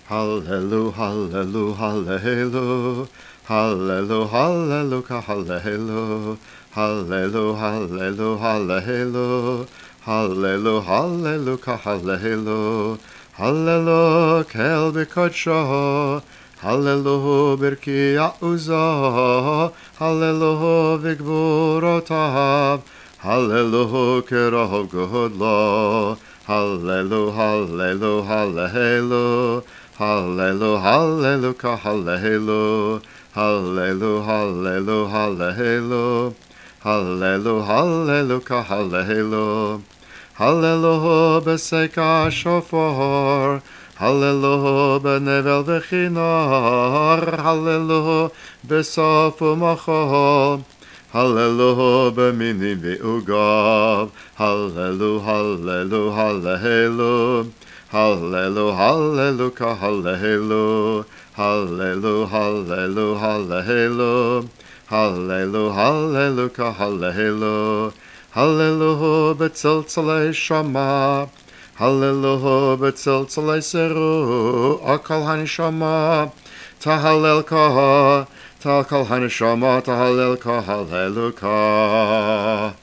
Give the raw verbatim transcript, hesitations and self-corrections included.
Hallelu, hallelu, hallelu, hallelu, hallelu, hallelu, hallelu, hallelu, hallelu, hallelu, hallelu, hallelu, hallelu, kel b'kodsho, hallelu, birki ya'uzo, hallelu, v'gvurotav, hallelu, kerov godlo, hallelu, hallelu, hallelu, hallelu, hallelu, hallelu, hallelu, hallelu, hallelu, hallelu, hallelu, hallelu, hallelu, b'seika shofar, hallelu, b'nevel v'chinor, hallelu, b'sof u'machol, hallelu, b'minim v'ugav, hallelu, hallelu, hallelu, hallelu, hallelu, hallelu, hallelu, hallelu, hallelu, hallelu, hallelu, hallelu, hallelu, b'tziltzalei shama, hallelu, b'tziltzalei seru, akal hanishama, tahallel ka, takal hanishama, tahallel ka, hallelu ka.